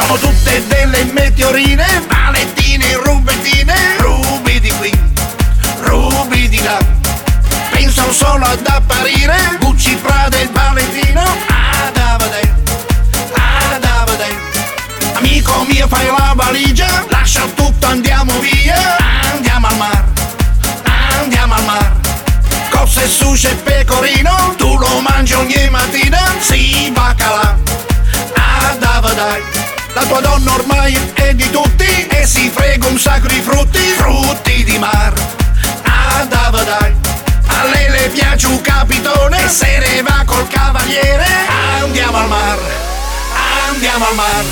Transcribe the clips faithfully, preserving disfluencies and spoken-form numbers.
Sono tutte delle meteorine, malettine, rubettine, rubi di qui, rubi di là. Pensano solo ad apparire, Gucci, Prada e Valentino. Adavade, adavade. Amico mio, fai la valigia, lascia tutto, andiamo via. Andiamo al mar, andiamo al mar. Cose, sushi e pecorino, tu lo mangi ogni mattina. Sì, baccalà, adavadai. La tua donna ormai è di tutti e si frega un sacco di frutti, frutti di mar. Adavadai. A lei le piace un capitone e se ne va col cavaliere. Andiamo al mar, andiamo al mar.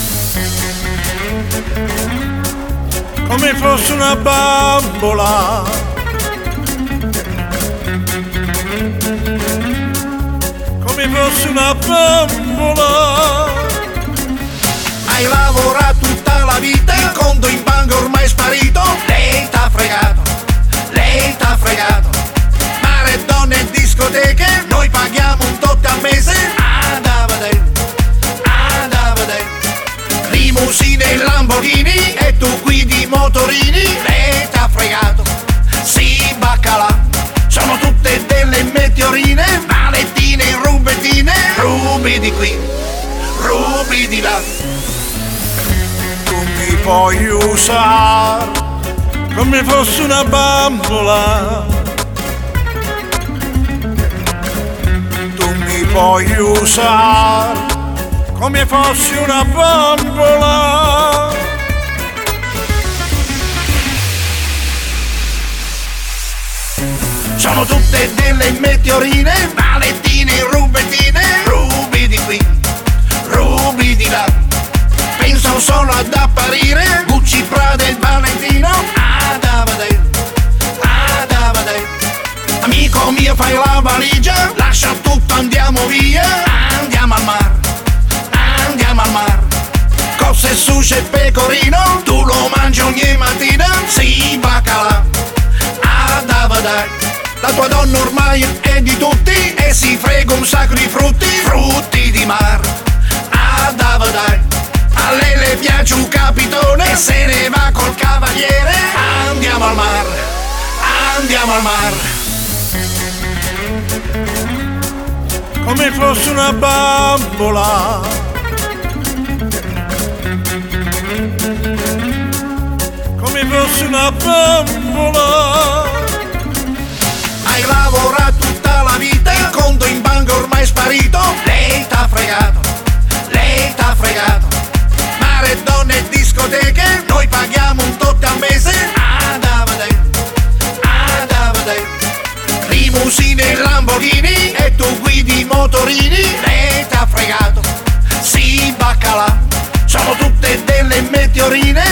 Come fosse una bambola, come fosse una bambola. Hai lavorato tutta la vita, il conto in banca ormai è sparito. Lei t'ha fregato, lei t'ha fregato. Mare, donne e discoteche, noi paghiamo un tot al mese. Adavade, adavade. Limousine e Lamborghini e tu guidi motorini. Lei t'ha fregato, sì, baccalà. Sono tutte delle meteorine, malettine, rubettine, rubi di qui, rubi di là. Mi puoi usare come fosse una bambola, tu mi puoi usare come fossi una bambola. Sono tutte delle meteorine, malettine, rubettine, rubi di qui, rubi di là. Pensano solo ad apparire, Gucci, Prada e Valentino. Adavade, adavade. Amico mio, fai la valigia, lascia tutto, andiamo via. Andiamo al mar, andiamo al mar. Cose, sushi e pecorino, tu lo mangi ogni mattina. Sì, baccalà, adavade. La tua donna ormai è di tutti e si frega un sacco di frutti, frutti di mar. Adavade. A lei le piace un capitone e se ne va col cavaliere. Andiamo al mar, andiamo al mar. Come fosse una bambola, come fosse una bambola. Hai lavorato tutta la vita, il conto in banca ormai è sparito. Lei t'ha fregato, lei t'ha fregato. Mare, donne e discoteche, noi paghiamo un tot al mese. Adavade, adavade. Limousine e Lamborghini e tu guidi motorini. Lei t'ha fregato, sì, baccalà. Sono tutte delle meteorine,